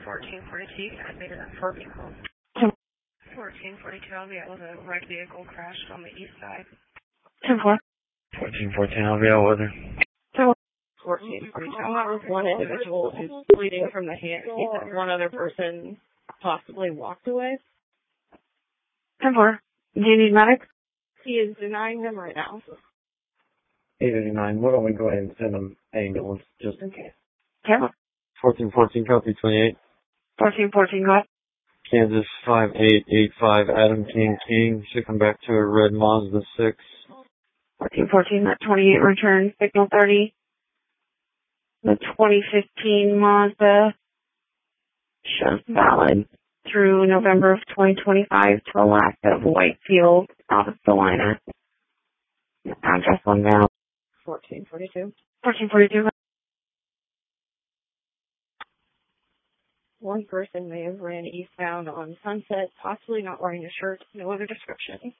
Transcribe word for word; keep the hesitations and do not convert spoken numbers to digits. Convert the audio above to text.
fourteen forty-two, estimated at four vehicles. fourteen forty-two, Alveola, the red vehicle crashed on the east side. ten four. fourteen fourteen, Alveola, weather. fourteen forty-two, one individual is bleeding from the hand. He said one other person possibly walked away. ten four. Do you need medics? He is denying them right now. eight eighty-nine, why don't we go ahead and send them ambulance just in case. ten four. fourteen fourteen, copy twenty-eight. fourteen fourteen, go ahead. Kansas five eight eight five, Adam King King, should come back to a red Mazda six. fourteen fourteen, that twenty-eight return, signal thirty. The twenty fifteen Mazda shows valid through November of twenty twenty-five to Alaska, Whitefield, South Carolina. Address one now. fourteen forty-two. fourteen forty-two. One person may have ran eastbound on Sunset, possibly not wearing a shirt, no other description.